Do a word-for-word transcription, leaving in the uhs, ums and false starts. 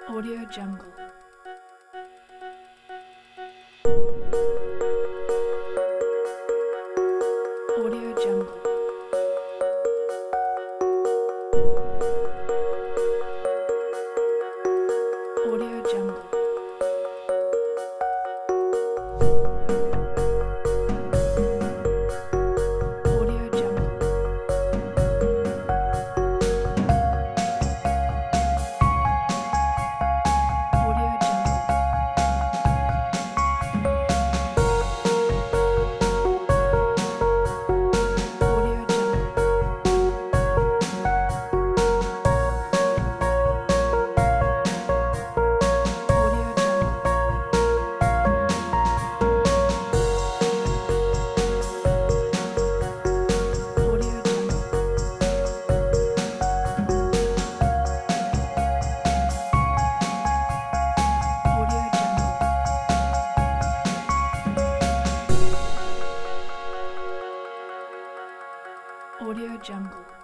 Audio Jungle. Audio Jungle. Audio Jungle. Audio Jungle. Audio Jungle. Audio Jungle. Audio Jungle. Audio Jungle. Audio Jungle. Audio Jungle.